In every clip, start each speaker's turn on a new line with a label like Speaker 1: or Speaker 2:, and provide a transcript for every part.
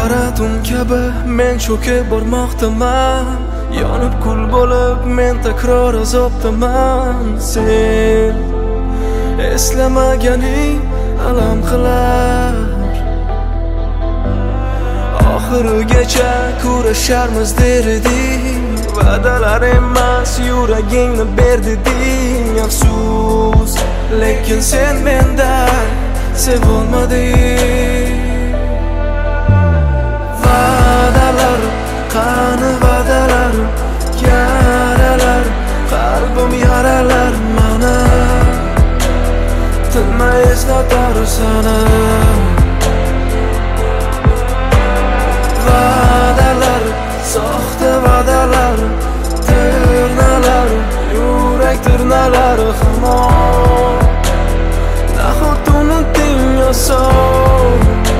Speaker 1: qara tun kabi men cho'kib bormoqdaman, yonib kul bo'lib men takror azobdaman. Sen eslamaganing alam qilar, oxirigacha kurasharmiz der eding. Va'dalar emas yuragingni ber deding. Afsus, lekin sen mendan sevolmading. Va'dalar, qani va'dalar, yaralar, qalbim yaralar mana. Tinmay eslatar sana. Va'dalar, soxta va'dalar, tirnalar, yurak tirnalari hamon. Nahot unutding oson.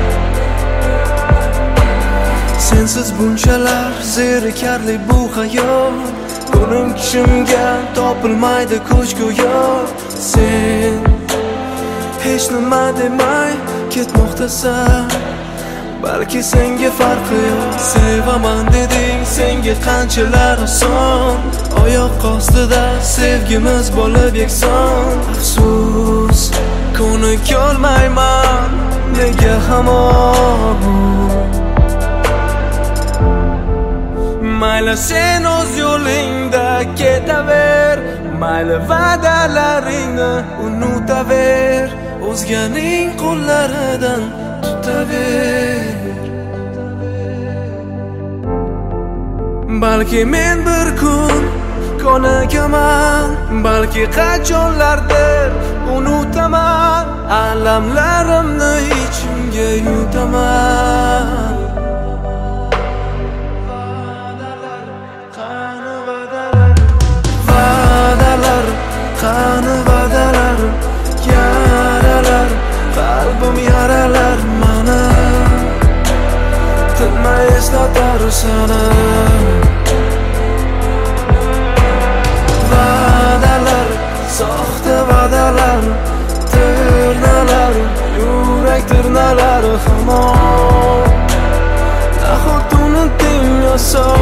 Speaker 1: Sensiz bunchalar zerikarli bu hayot, ko'rim kishimga topilmaydi kuch go'yo. Sen hech nima demay ketmoqdasan, balki senga farqi yo'q. Sevaman deding senga qanchalar oson, oyoq ostida sevgimiz bo'lib yakson. Afsus, ko'nikolmayman nega hamon. Mayli sen o'z yo'lingda ketaver, mayli va'dalaringni unutaver, o'zganing qo'llaridan tutaver. Balki men bir kun ko'nikaman, balki qachonlardir unutaman, alamlarimni ichimga yutaman. Va'dalar, qani va'dalar, yaralar, qalbim yaralar mana. Tinmay eslatar sana. Va'dalar, soxta va'dalar, tirnalar, yurak tirnalari hamon. Nahot unutding oson.